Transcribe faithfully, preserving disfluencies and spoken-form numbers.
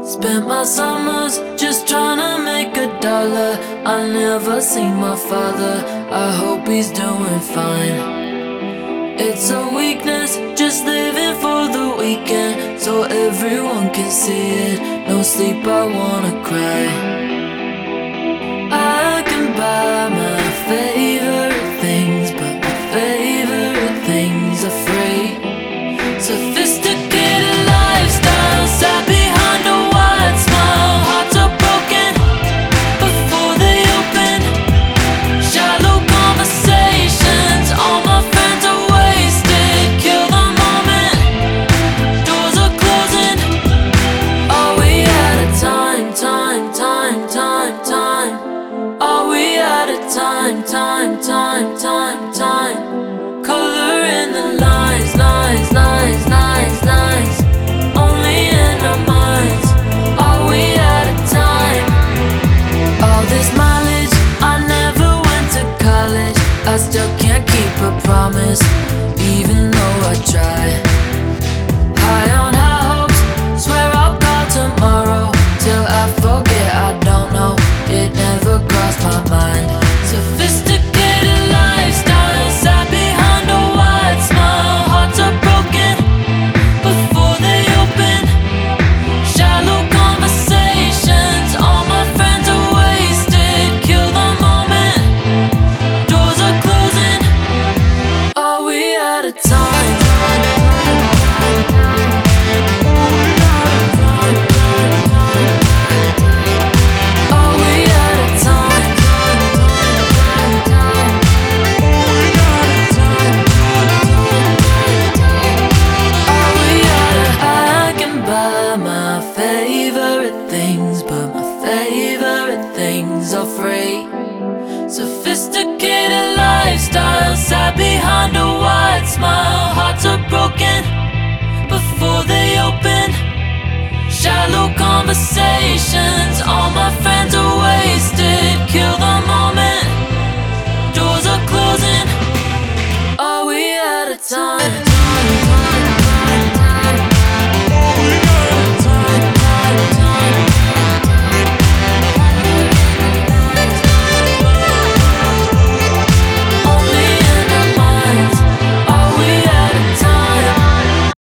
Spent my summers just trying to make a dollar. I never seen my father, I hope he's doing fine. It's a weakness, just living for the weekend, so everyone can see it. No sleep, I wanna cry. I can buy my favorite things, but my favorite things are free. Sophisticated lifestyle, sat behind a wide smile. Hearts are broken before they open. Shallow conversations, all my friends are wasted. Kill the moment, doors are closing. Are we out of time, time, time, time, time? Are we out of time, time, time, time, time? Color in the lines, lines, lines, lines, lines. Only in our minds. Are we out of time? All this mileage, I never went to college. I still can't keep a promise, even though I try. High on high hopes, swear I'll call tomorrow. Till I forget, I don't know, it never crossed my mind. Sophisticated lifestyle, sat behind a wide smile. Hearts are broken before they open. Shallow conversations, all my friends are wasted. Kill the moment, doors are closing. Are we out of time? Are we out of time? Are we out of? I can buy my favorite things, but my favorite things are free. Sophisticated lifestyle, sat behind a wide smile. Hearts are broken before they open. Shallow conversation.